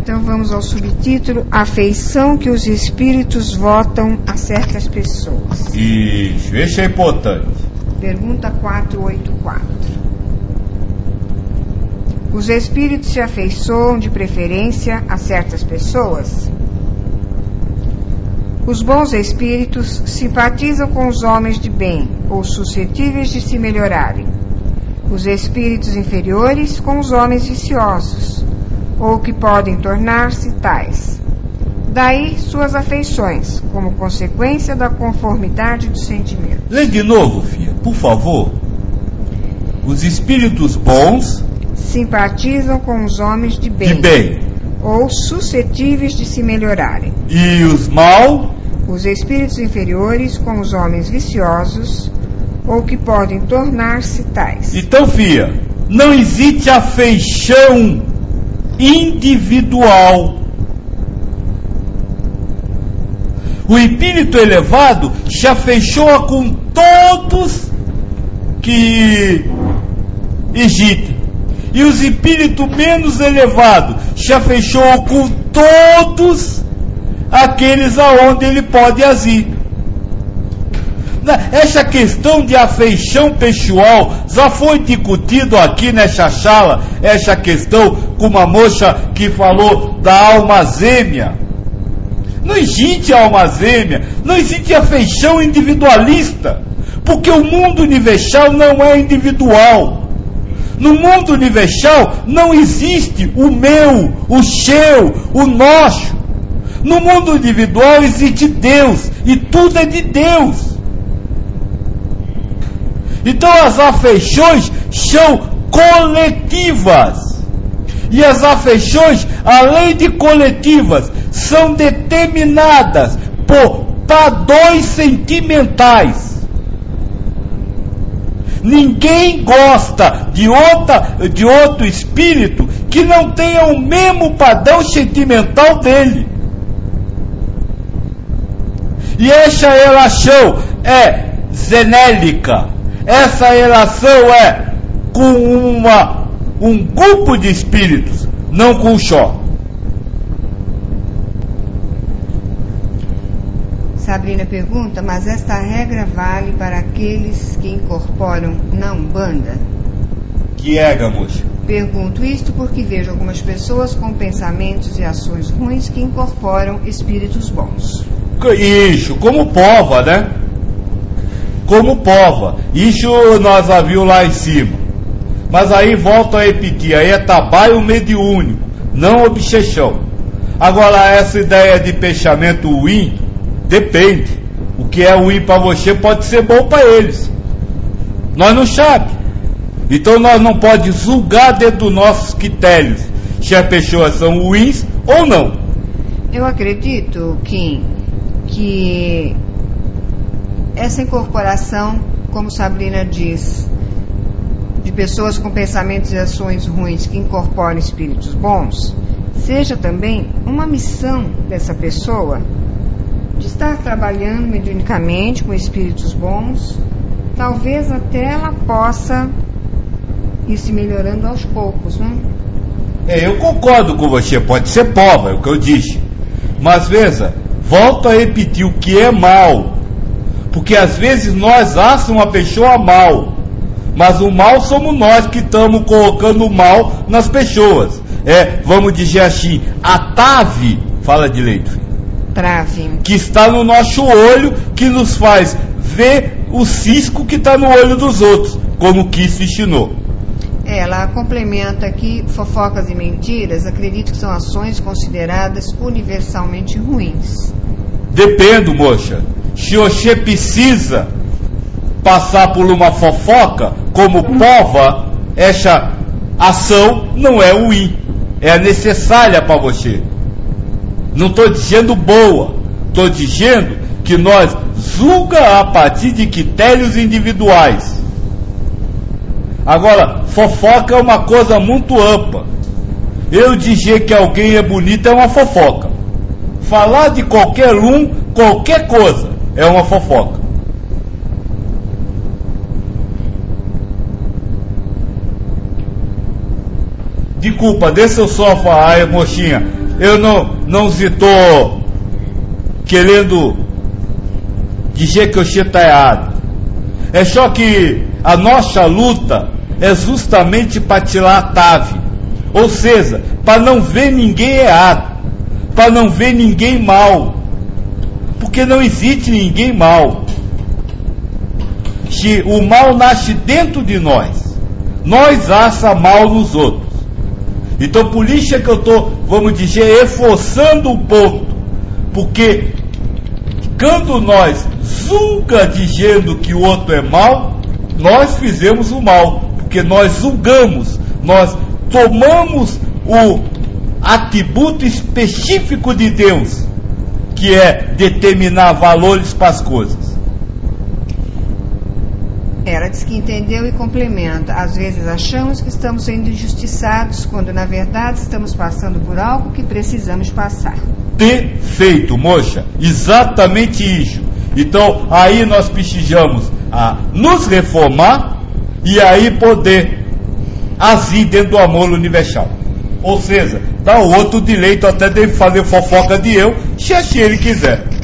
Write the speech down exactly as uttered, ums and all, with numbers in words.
Então vamos ao subtítulo: Afeição que os espíritos votam a certas pessoas. Isso, esse é importante. Pergunta quatrocentos e oitenta e quatro. Os espíritos se afeiçoam de preferência a certas pessoas? Os bons espíritos simpatizam com os homens de bem ou suscetíveis de se melhorarem. Os espíritos inferiores com os homens viciosos, ou que podem tornar-se tais. Daí suas afeições, como consequência da conformidade do sentimento. Lê de novo, filha, por favor. Os espíritos bons simpatizam com os homens de bem, de bem, ou suscetíveis de se melhorarem. E os mal? Os espíritos inferiores com os homens viciosos, ou que podem tornar-se tais. Então, filha, não existe afeição individual. O espírito elevado se afeiçoa com todos que existem. E os espíritos menos elevados se afeiçoam com todos aqueles aonde ele pode agir. Essa questão de afeição pessoal já foi discutido aqui nessa sala, essa questão com uma moça que falou da alma gêmea. Não existe alma gêmea, não existe afeição individualista, porque o mundo universal não é individual. No mundo universal não existe o meu, o seu, o nosso. No mundo individual existe Deus, e tudo é de Deus. Então as afeições são coletivas. E as afeições, além de coletivas, são determinadas por padrões sentimentais. Ninguém gosta de, outra, de outro espírito que não tenha o mesmo padrão sentimental dele. E essa relação é genérica. Essa relação é com uma, um grupo de espíritos, não com um só. Sabrina pergunta, mas esta regra vale para aqueles que incorporam na Umbanda? Que regra, moça? Pergunto isto porque vejo algumas pessoas com pensamentos e ações ruins que incorporam espíritos bons. Isso, como pova, né? Como pova. Isso nós já viu lá em cima. Mas aí volto a repetir, aí é trabalho mediúnico, não obsessão. Agora, essa ideia de pensamento ruim, depende. O que é ruim para você pode ser bom para eles. Nós não sabemos. Então nós não podemos julgar dentro dos nossos critérios se as pessoas são ruins ou não. Eu acredito, Kim, que essa incorporação, como Sabrina diz, de pessoas com pensamentos e ações ruins que incorporam espíritos bons, seja também uma missão dessa pessoa de estar trabalhando mediunicamente com espíritos bons. Talvez até ela possa ir se melhorando aos poucos, né? É, eu concordo com você, pode ser prova, é o que eu disse. Mas veja, volto a repetir o que é mal. Porque às vezes nós achamos uma pessoa mal, mas o mal somos nós que estamos colocando o mal nas pessoas. É, vamos dizer assim, a trave, fala direito, trave, que está no nosso olho, que nos faz ver o cisco que está no olho dos outros, como o Cristo ensinou. Ela complementa aqui, fofocas e mentiras, acredito que são ações consideradas universalmente ruins. Depende, moça. Se você precisa passar por uma fofoca como prova, essa ação não é ruim, é necessária para você. Não estou dizendo boa, estou dizendo que nós julga a partir de critérios individuais. Agora, fofoca é uma coisa muito ampla. Eu dizer que alguém é bonito é uma fofoca. Falar de qualquer um, qualquer coisa, é uma fofoca. Desculpa, deixa eu só falar, mocinha. eu não, não estou querendo dizer que o Che está errado. É só que a nossa luta é justamente para tirar a tave. Ou seja, para não ver ninguém errado, para não ver ninguém mal. Porque não existe ninguém mal. Se o mal nasce dentro de nós, nós acha mal nos outros. Então por isso é que eu estou, vamos dizer, reforçando o ponto. Porque quando nós julga dizendo que o outro é mal, nós fizemos o mal. Porque nós julgamos, nós tomamos o atributo específico de Deus, que é determinar valores para as coisas. Ela diz que entendeu e complementa. Às vezes achamos que estamos sendo injustiçados, quando na verdade estamos passando por algo que precisamos passar. Perfeito, moça, exatamente isso. Então aí nós precisamos a nos reformar e aí poder agir dentro do amor universal. Ou seja, dá o outro direito até de fazer fofoca de eu, se assim ele quiser.